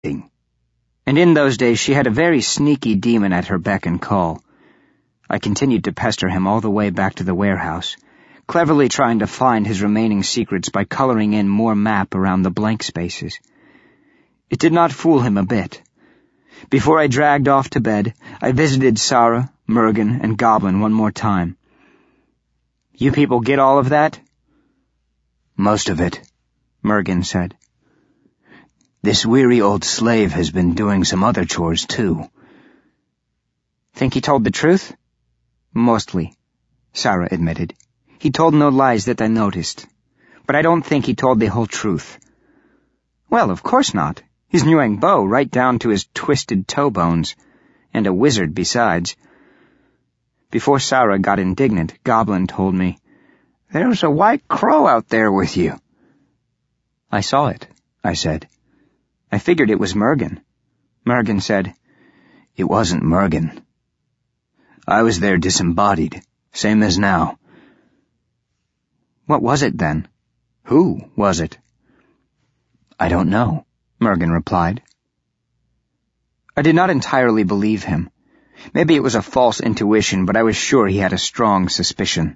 And in those days she had a very sneaky demon at her beck and call. I continued to pester him all the way back to the warehouse, cleverly trying to find his remaining secrets by coloring in more map around the blank spaces. It did not fool him a bit. Before I dragged off to bed, I visited Sarah, Mergen, and Goblin one more time. "You people get all of that?" "Most of it," Mergen said. "This weary old slave has been doing some other chores, too." "Think he told the truth?" "Mostly," Sarah admitted. "He told no lies that I noticed. But I don't think he told the whole truth." "Well, of course not. He's Nguyen Bo right down to his twisted toe bones. And a wizard besides." Before Sarah got indignant, Goblin told me, "There's a white crow out there with you." "I saw it," I said. "I figured it was Mergen." Mergen said, "It wasn't Mergen. I was there disembodied, same as now." "What was it then? Who was it?" "I don't know," Mergen replied. I did not entirely believe him. Maybe it was a false intuition, but I was sure he had a strong suspicion.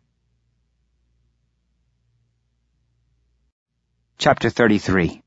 Chapter 33.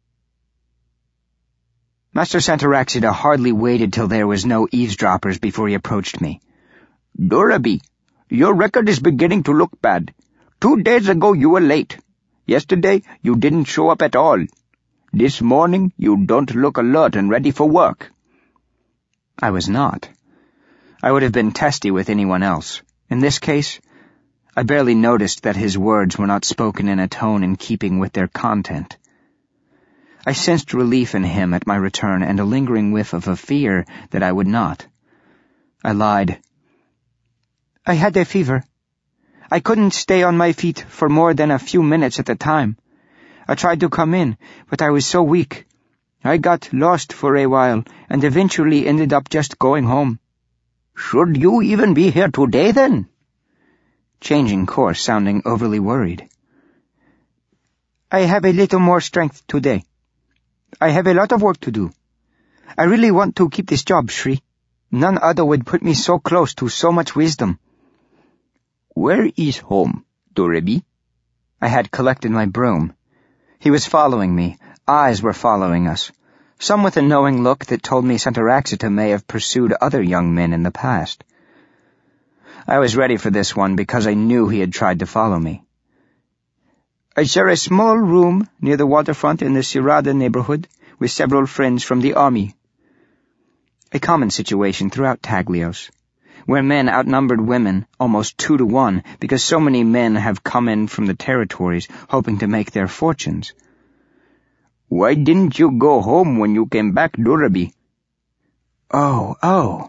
Master Santaraxida hardly waited till there was no eavesdroppers before he approached me. "Doraby, your record is beginning to look bad. 2 days ago you were late. Yesterday you didn't show up at all. This morning you don't look alert and ready for work." I was not. I would have been testy with anyone else. In this case, I barely noticed that his words were not spoken in a tone in keeping with their content. I sensed relief in him at my return and a lingering whiff of a fear that I would not. I lied. "I had a fever. I couldn't stay on my feet for more than a few minutes at a time. I tried to come in, but I was so weak. I got lost for a while and eventually ended up just going home." "Should you even be here today, then?" Changing course, sounding overly worried. "I have a little more strength today. I have a lot of work to do. I really want to keep this job, Shri. None other would put me so close to so much wisdom." "Where is home, Doraby?" I had collected my broom. He was following me. Eyes were following us, some with a knowing look that told me Santaraxida may have pursued other young men in the past. I was ready for this one because I knew he had tried to follow me. "I share a small room near the waterfront in the Sirada neighborhood with several friends from the army." A common situation throughout Taglios, where men outnumbered women almost 2 to 1 because so many men have come in from the territories hoping to make their fortunes. "Why didn't you go home when you came back, Doraby?" Oh.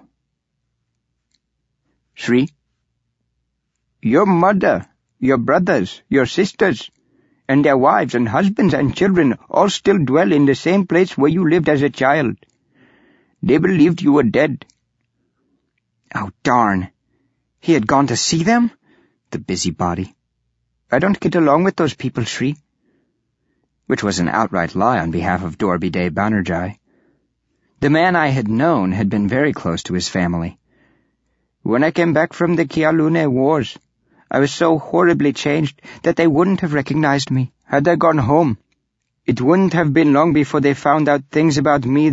"Shri, your mother, your brothers, your sisters, and their wives and husbands and children all still dwell in the same place where you lived as a child. They believed you were dead." Oh, darn. He had gone to see them? The busybody. "I don't get along with those people, Shri." Which was an outright lie on behalf of Dorby Day Banerjee. The man I had known had been very close to his family. "When I came back from the Kialune Wars, I was so horribly changed that they wouldn't have recognized me had I gone home. It wouldn't have been long before they found out things about me